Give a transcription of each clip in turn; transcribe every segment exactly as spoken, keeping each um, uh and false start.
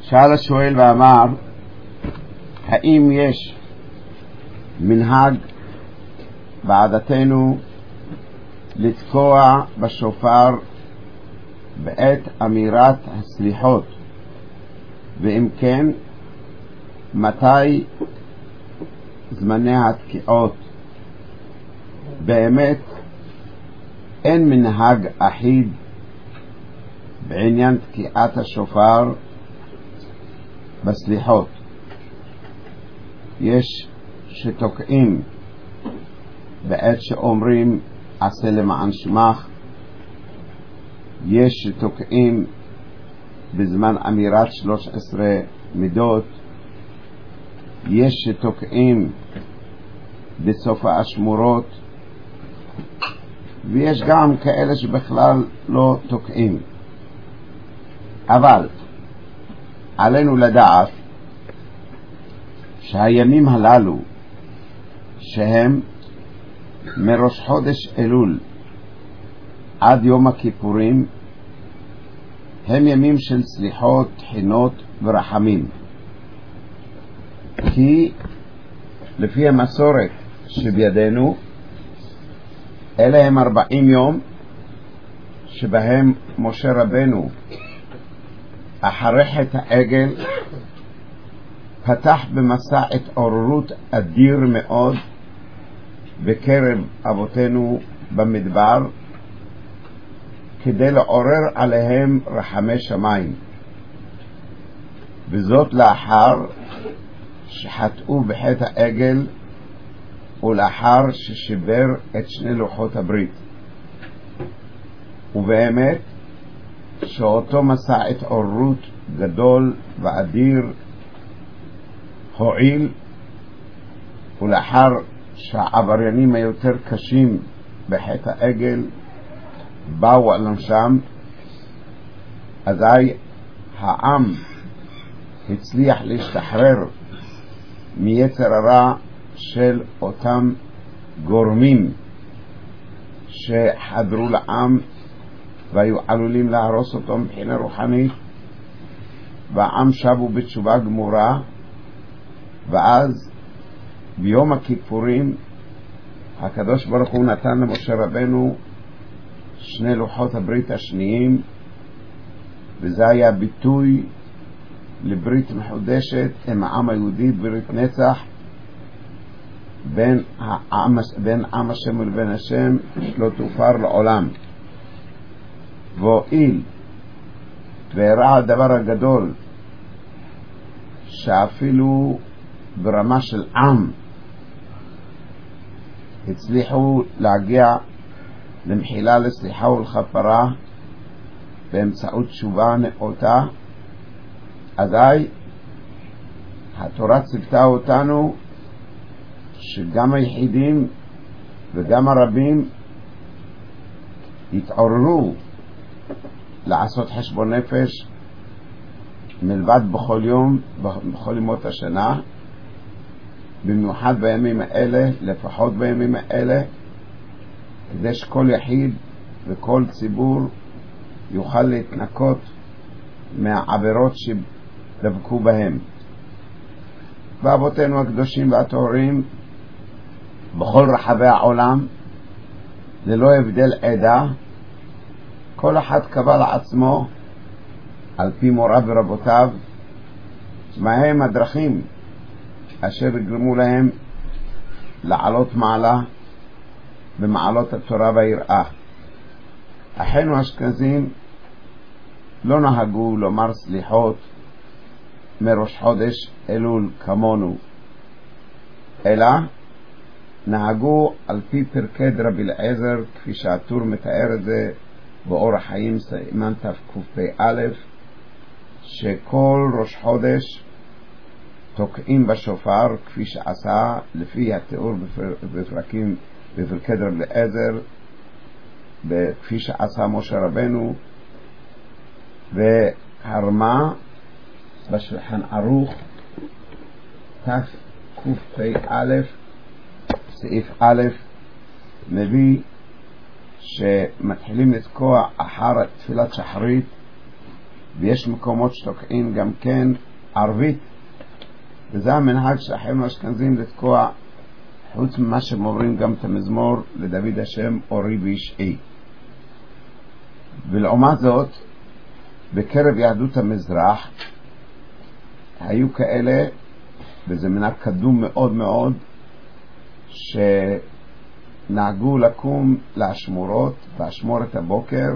שאל השואל ואמר, האם יש מנהג בעדתנו לתקוע בשופר בעת אמירת הסליחות, ואם כן, מתי זמני התקיעות? באמת אין מנהג אחיד בעניין תקיעת השופר בסליחות. יש שתוקעים בעת שאומרים עשה למען שמך, יש שתוקעים בזמן אמירת שלוש עשרה מידות, יש שתוקעים בסוף האשמורות, ויש גם כאלה שבכלל לא תוקעים. אבל עלינו לדעת שהימים הללו שהם מראש חודש אלול עד יום הכיפורים הם ימים של סליחות, חינות ורחמים, כי לפי המסורת שבידינו אלה הם ארבעים יום שבהם משה רבנו אחרי חטא העגל פתח במסע התעוררות אדיר מאוד בקרב אבותינו במדבר, כדי לעורר עליהם רחמי שמיים, וזאת לאחר שחטאו בחטא העגל ולאחר ששיבר את שני לוחות הברית. ובאמת שאותו מסע התעוררות גדול ואדיר הועיל, ולאחר שהעבריינים היותר קשים בחטא העגל באו על עונשם, אזי העם הצליח להשתחרר מיצר הרע של אותם גורמים שחדרו לעם והיו עלולים להרוס אותו מבחינה רוחנית, והעם שבו בתשובה גמורה. ואז ביום הכיפורים הקדוש ברוך הוא נתן למשה רבנו שני לוחות הברית השניים, וזה היה ביטוי לברית מחודשת עם העם היהודי, ברית נצח בין העם, בין עם השם ולבין השם שלא תופר לעולם. והואיל והראה הדבר הגדול שאפילו ברמה של עם הצליחו להגיע למחילה, לסליחה ולכפרה באמצעות תשובה נאותה, אזי התורה ציוותה אותנו שגם היחידים וגם הרבים יתעוררו לעשות חשבון נפש מלבד בכל יום, בכל ימות השנה, במיוחד בימים האלה, לפחות בימים האלה, כדי שכל יחיד וכל ציבור יוכל להתנקות מהעבירות שדבקו בהם. ואבותינו הקדושים והטהורים בכל רחבי העולם, ללא הבדל עדה, כל אחד קבע לעצמו על פי מוריו ורבותיו מהם הדרכים אשר יגרמו להם לעלות מעלה במעלות התורה והיראה. אחינו האשכנזים לא נהגו לומר סליחות מראש חודש אלול כמונו, אלא נהגו על פי פרקי רבי אליעזר, כפי שהטור מתאר את זה באורח חיים סימן תקפ"א, שכל ראש חודש תוקעים בשופר, כפי שעשה לפי התיאור בפרקים בפרקי רבי אליעזר, כפי שעשה משה רבנו, והרמה בשולחן ערוך תקפ"א סעיף א' מביא שמתחילים לתקוע אחר תפילת שחרית ויש מקומות שתוקעים גם כן ערבית, וזה המנהג שאחינו האשכנזים לתקוע, חוץ ממה שהם אומרים גם את המזמור לדוד השם אורי וישעי. ולעומת זאת בקרב יהדות המזרח היו כאלה, וזה מנהג קדום מאוד מאוד, שנהגו לקום לאשמורות באשמורת הבוקר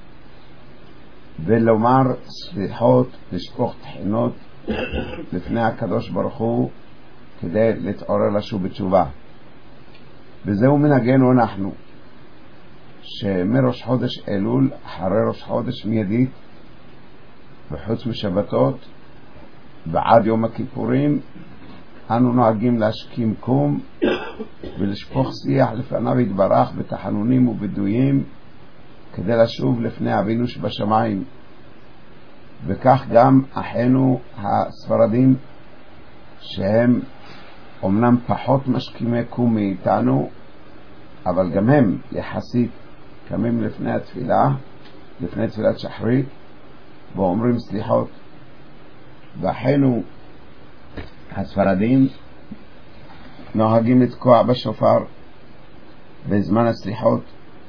ולומר סליחות, לשפוך תחינות לפני הקדוש ברוך הוא כדי להתעורר לשוב בתשובה. וזהו מנהגנו אנחנו, שמראש חודש אלול אחרי ראש חודש מיידית וחוץ משבתות ועד יום הכיפורים אנו נוהגים להשכים קום ולשפוך שיח לפניו יתברך בתחנונים ובדויים כדי לשוב לפני אבינו שבשמיים. וכך גם אחינו הספרדים, שהם אומנם פחות משכימי קום מאיתנו, אבל גם הם יחסית קמים לפני התפילה, לפני תפילת שחרית, ואומרים סליחות. ואחינו הספרדים נוהגים לתקוע בשופר בזמן הסליחות,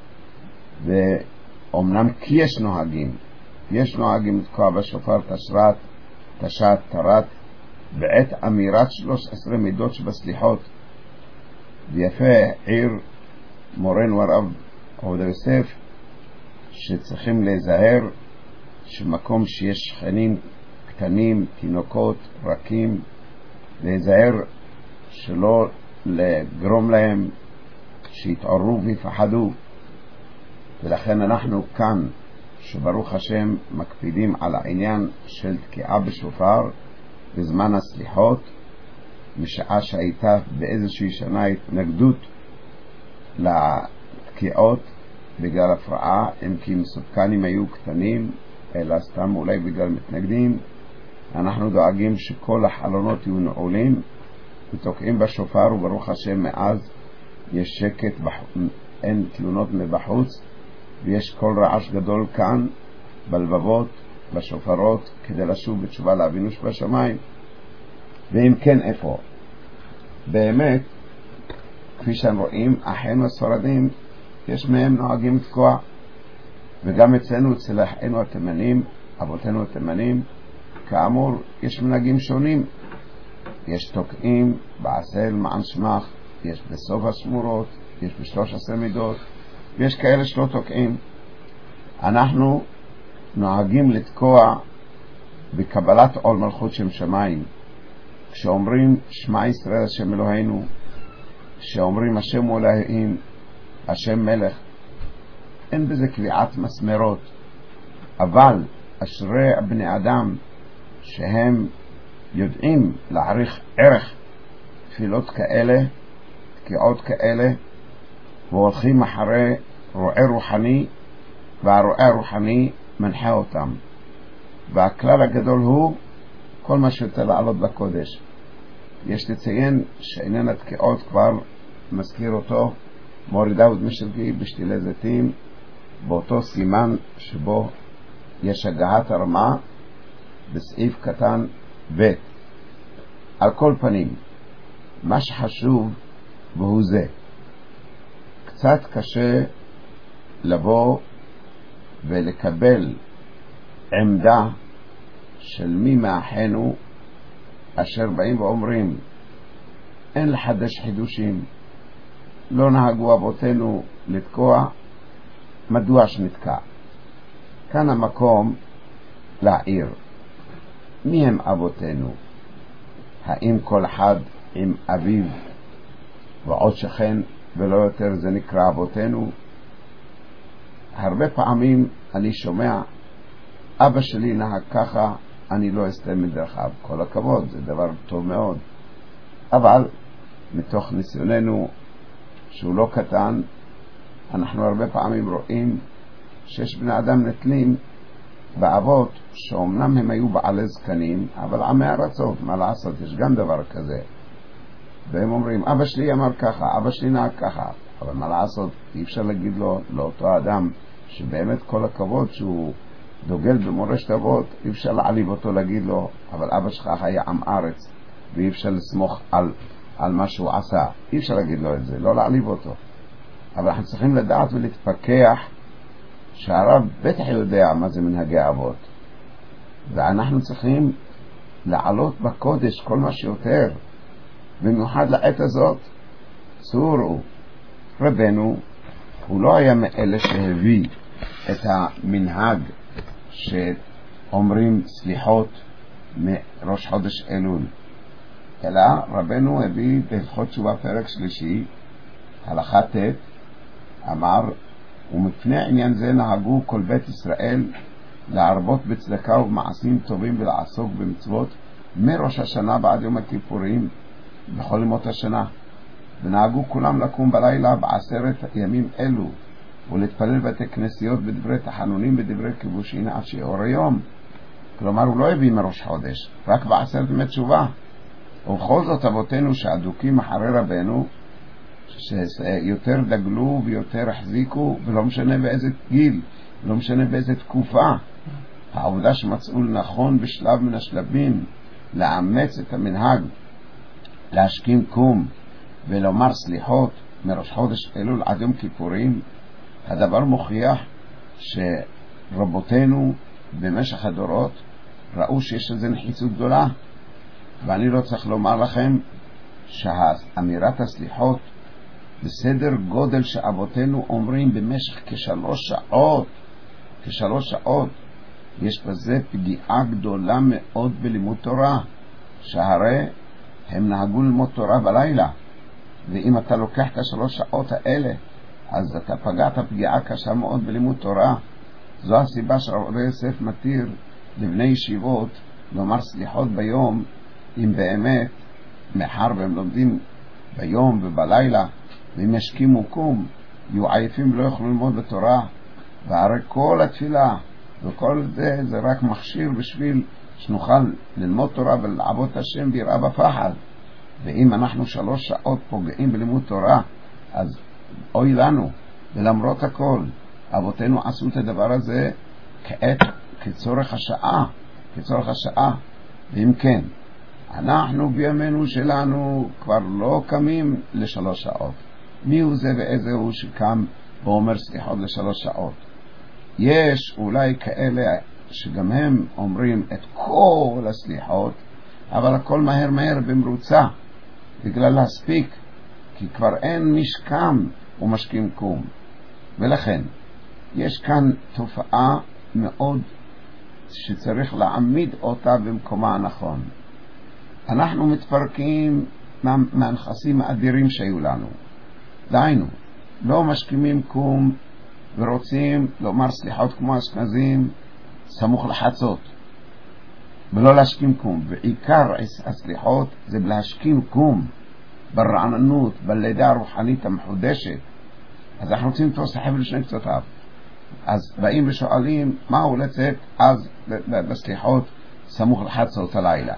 ואומנם כי יש נוהגים, יש נוהגים לתקוע בשופר תשרת, תשת, תרת, בעת אמירת שלוש עשרה מידות שבסליחות. ויפה עיר מורנו הרב עובדיה יוסף שצריכים להיזהר שמקום שיש שכנים קטנים, תינוקות, רכים, להיזהר שלא לגרום להם שיתעוררו ויפחדו. ולכן אנחנו כאן שברוך השם מקפידים על העניין של תקיעה בשופר בזמן הסליחות, משעה שהייתה באיזושהי שנה התנגדות לתקיעות בגלל הפרעה, אם כי מסוכנים היו קטנים אלא סתם אולי בגלל מתנגדים. אנחנו דואגים שכל החלונות יהיו נעולים ותוקעים בשופר, וברוך השם מאז יש שקט, אין תלונות מבחוץ, ויש כל רעש גדול כאן בלבבות, בשופרות, כדי לשוב בתשובה לאבינו שבשמיים. ואם כן, איפה? באמת, כפי שאתם רואים, אחינו הספרדים יש מהם נוהגים לתקוע, וגם אצלנו, אצל אחינו התימנים, אבותינו התימנים, כאמור יש מנהגים שונים. יש תוקעים בעשה למען שמך, יש בסוף השמורות, יש בשלוש עשרה מידות, ויש כאלה שלא תוקעים. אנחנו נוהגים לתקוע בקבלת עול מלכות שם שמיים, כשאומרים שמע ישראל השם אלוהינו, כשאומרים השם הוא אלוהים, השם מלך. אין בזה קביעת מסמרות, אבל אשרי בני אדם שהם יודעים להעריך ערך תפילות כאלה, תקיעות כאלה, והולכים אחרי רועה רוחני, והרועה הרוחני מנחה אותם. והכלל הגדול הוא כל מה שיותר לעלות בקודש. יש לציין שעניין התקיעות כבר מזכיר אותו מורי דוד משלגי בשתילי זיתים, באותו סימן שבו יש הגעת הרמה בסעיף קטן ב'. על כל פנים, מה שחשוב והוא זה, קצת קשה לבוא ולקבל עמדה של מי מאחינו אשר באים ואומרים אין לחדש חידושים, לא נהגו אבותינו לתקוע, מדוע שנתקע? כאן המקום להעיר מי הם אבותינו. האם כל אחד עם אביו ועוד שכן ולא יותר זה נקרא אבותינו? הרבה פעמים אני שומע אבא שלי נהג ככה, אני לא אסתה מדרכיו. כל הכבוד, זה דבר טוב מאוד, אבל מתוך ניסיוננו שהוא לא קטן, אנחנו הרבה פעמים רואים שיש בני אדם נטלים באבות שאומנם הם היו בעלי זקנים, אבל עמי ארצות, מה לעשות, יש גם דבר כזה. והם אומרים אבא שלי אמר ככה, אבא שלי נהג ככה, אבל מה לעשות, אי אפשר להגיד לו לאותו אדם שבאמת כל הכבוד שהוא דוגל במורשת אבות, אי אפשר להעליב אותו, להגיד לו, אבל אבא שלך היה עם ארץ, ואי אפשר לסמוך על, על מה שהוא עשה. אי אפשר להגיד לו את זה, לא להעליב אותו. אבל אנחנו צריכים לדעת ולהתפקח שהרב בטח יודע מה זה מנהגי אבות. ואנחנו צריכים לעלות בקודש כל מה שיותר, במיוחד לעת הזאת. צורו, רבנו, הוא לא היה מאלה שהביא את המנהג שאומרים סליחות מראש חודש אלול, אלא רבנו הביא בהלכות תשובה פרק שלישי, הלכה ט', אמר, ומפני עניין זה נהגו כל בית ישראל להרבות בצדקה ובמעשים טובים ולעסוק במצוות מראש השנה ועד יום הכיפורים בכל ימות השנה. ונהגו כולם לקום בלילה בעשרת ימים אלו ולהתפלל בתי כנסיות בדברי תחנונים בדברי כיבושין עד שיעור היום. כלומר הוא לא הביא מראש חודש, רק בעשרת ימי תשובה. ובכל זאת אבותינו שעדוקים אחרי רבנו, שיותר דגלו ויותר החזיקו, ולא משנה באיזה גיל, לא משנה באיזה תקופה, העובדה שמצאו לנכון בשלב מן השלבים לאמץ את המנהג להשכים קום ולומר סליחות מראש חודש אלול עד יום כיפורים, הדבר מוכיח שרבותינו במשך הדורות ראו שיש לזה נחיצות גדולה. ואני לא צריך לומר לכם שהאמירת הסליחות בסדר גודל שאבותינו אומרים במשך כשלוש שעות, כשלוש שעות, יש בזה פגיעה גדולה מאוד בלימוד תורה, שהרי הם נהגו ללמוד תורה בלילה, ואם אתה לוקח את השלוש שעות האלה, אז אתה פגעת פגיעה קשה מאוד בלימוד תורה. זו הסיבה שרבי יוסף מתיר לבני ישיבות לומר סליחות ביום, אם באמת מחר והם לומדים ביום ובלילה, ואם ישכימו קום, יהיו עייפים ולא יוכלו ללמוד בתורה. והרי כל התפילה וכל זה, זה רק מכשיר בשביל שנוכל ללמוד תורה ולעבוד את השם ביראה בפחד. ואם אנחנו שלוש שעות פוגעים בלימוד תורה, אז אוי לנו. ולמרות הכל, אבותינו עשו את הדבר הזה כעת, כצורך השעה, כצורך השעה. ואם כן, אנחנו בימינו שלנו כבר לא קמים לשלוש שעות. מי הוא זה ואיזה הוא שקם ואומר סליחות לשלוש שעות? יש אולי כאלה שגם הם אומרים את כל הסליחות, אבל הכל מהר מהר במרוצה, בגלל להספיק, כי כבר אין משכם ומשכים קום. ולכן יש כאן תופעה מאוד שצריך להעמיד אותה במקומה הנכון. אנחנו מתפרקים מה, מהנכסים האדירים שהיו לנו. דיינו, לא משכימים קום ורוצים לומר סליחות כמו אשכנזים סמוך לחצות, ולא להשכים קום. ועיקר הסליחות זה להשכים קום ברעננות, בלידה הרוחנית המחודשת. אז אנחנו רוצים לתפוס את החבל לשני קצותיו. אז באים ושואלים מהו לצאת אז בסליחות סמוך לחצות הלילה,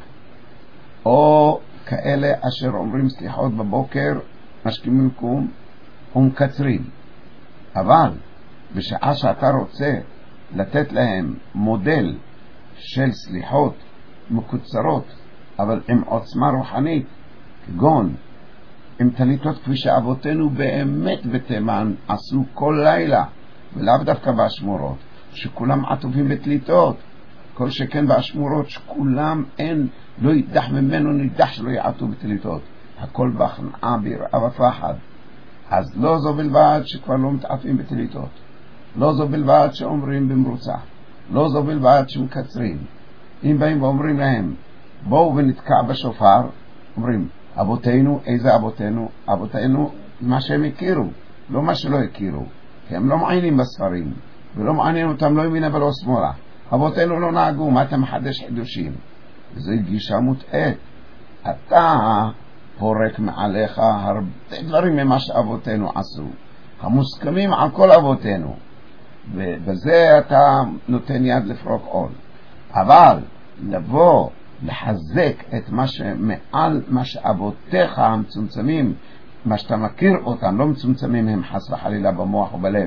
או כאלה אשר אומרים סליחות בבוקר, משכימים קום ומקצרים. אבל בשעה שאתה רוצה לתת להם מודל של סליחות מקוצרות אבל עם עוצמה רוחנית, כגון עם תליטות כפי שאבותינו באמת בתימן עשו כל לילה, ולאו דווקא באשמורות שכולם עטופים בתליטות, כל שכן באשמורות שכולם אין, לא יידח ממנו נידח שלא יעטו בתליטות, הכל בהכנעה ביראה ופחד. אז לא זו בלבד שכבר לא מתעטפים בתליטות, לא זו בלבד שאומרים במרוצה, לא זו בלבד שמקצרים. אם באים ואומרים להם בואו ונתקע בשופר, אומרים אבותינו, איזה אבותינו? אבותינו מה שהם הכירו, לא מה שלא הכירו, כי הם לא מעיינים בספרים ולא מעניין אותם לא ימינה ולא שמאלה. אבותינו לא נהגו, מה אתה מחדש חידושים? וזו גישה מוטעת. אתה פורק מעליך הרבה דברים ממה שאבותינו עשו, המוסכמים על כל אבותינו, ובזה אתה נותן יד לפרוק עול. אבל לבוא לחזק את מה שמעל מה שאבותיך המצומצמים, מה שאתה מכיר אותם, לא מצומצמים הם חס וחלילה במוח ובלב,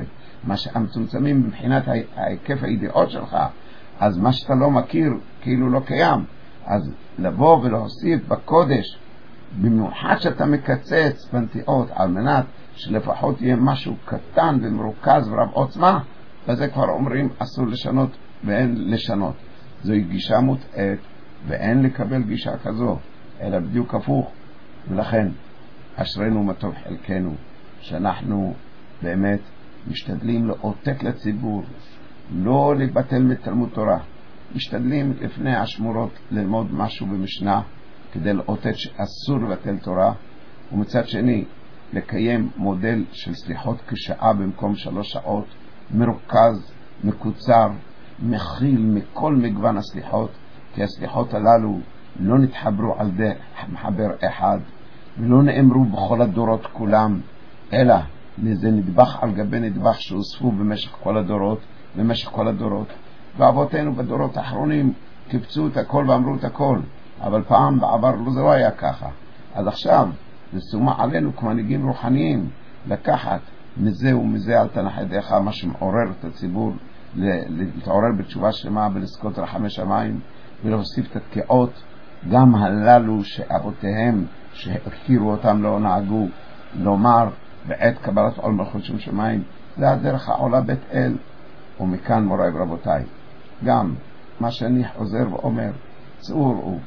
מה שהמצומצמים מבחינת היקף הידיעות שלך, אז מה שאתה לא מכיר כאילו לא קיים. אז לבוא ולהוסיף בקודש, במיוחד שאתה מקצץ בנטיעות, על מנת שלפחות יהיה משהו קטן ומרוכז ורב עוצמה, וזה כבר אומרים אסור לשנות ואין לשנות. זוהי גישה מוטעת ואין לקבל גישה כזו, אלא בדיוק הפוך. ולכן אשרנו מה טוב חלקנו, שאנחנו באמת משתדלים לאותת לציבור, לא לבטל מתלמוד תורה, משתדלים לפני השמורות ללמוד משהו במשנה כדי לאותת שאסור לבטל תורה, ומצד שני לקיים מודל של סליחות כשעה במקום שלוש שעות, מרוכז, מקוצר, מכיל מכל מגוון הסליחות, כי הסליחות הללו לא נתחברו על די מחבר אחד ולא נאמרו בכל הדורות כולם, אלא זה נדבך על גבי נדבך שהוספו במשך כל הדורות, במשך כל הדורות. ואבותינו בדורות האחרונים קיבצו את הכל ואמרו את הכל, אבל פעם בעבר לא זה לא היה ככה. אז עכשיו זה שומה עלינו כמנהיגים רוחניים לקחת מזה ומזה על תנח ידיך, מה שמעורר את הציבור להתעורר בתשובה שלמה ולזכות רחמי שמיים, ולהוסיף את התקיעות גם הללו שאבותיהם שהכירו אותם לא נהגו לומר בעת קבלת עול מלכות שם שמיים. זה הדרך העולה בית אל. ומכאן מוריי ורבותיי, גם מה שאני חוזר ואומר, צאו ראו,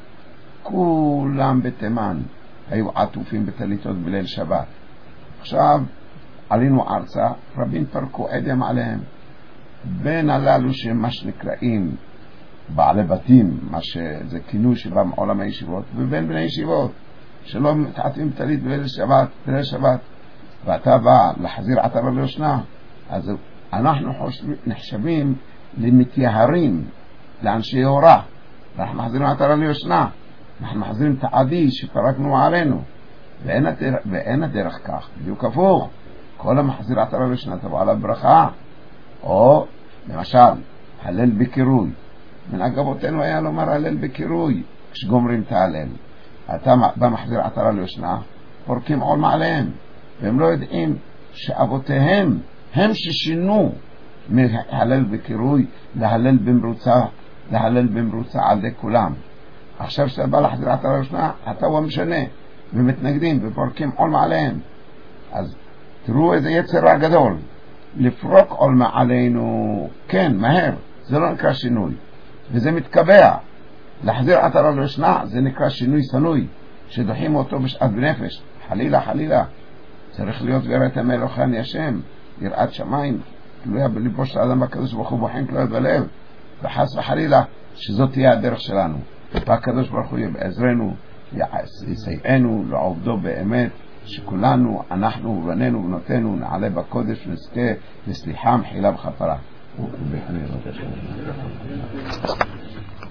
כולם בתימן היו עטופים בטליתות בליל שבת. עכשיו עלינו ארצה, רבים פרקו אדם עליהם. בין הללו שמה שנקראים בעלי בתים, מה שזה כינוי שבא מעולם הישיבות, ובין בני ישיבות שלא מתעטפים בטלית בליל שבת, בליל שבת, ואתה בא להחזיר עטרה ליושנה, אז אנחנו נחשבים למתייהרים, לאנשי הוראה, ואנחנו מחזירים עטרה ליושנה, אנחנו מחזירים את העדי שפרקנו עלינו, ואין הדרך, ואין הדרך כך, בדיוק הפוך. כל המחזיר עטרה ליושנה תבוא עליו ברכה. או למשל הלל בקירוי, מנהג אבותינו היה לומר הלל בקירוי כשגומרים את ההלל. אתה בא מחזיר עטרה ליושנה, פורקים עול מעליהם, והם לא יודעים שאבותיהם הם ששינו מהלל בקירוי להלל במרוצה, להלל במרוצה על די כולם. עכשיו שאתה בא להחזיר עטרה ליושנה, אתה הוא המשנה, ומתנגדים ופורקים עול מעליהם. אז תראו איזה יצר הגדול, לפרוק עול מעלינו, כן, מהר, זה לא נקרא שינוי, וזה מתקבע. להחזיר עטרה ליושנה זה נקרא שינוי סנוי, שדוחים אותו בשעת בנפש. חלילה חלילה, צריך להיות ויראת המלך אני השם, יראת שמיים תלויה בליבו של האדם הקדוש ברוך הוא, בוחן תלויה בלב, וחס וחלילה שזאת תהיה הדרך שלנו. והקדוש ברוך הוא יעזרנו, יסייענו לעובדו באמת, שכולנו, אנחנו ובנינו ובנותינו נעלה בקודש ונזכה לסליחה, מחילה וכפרה.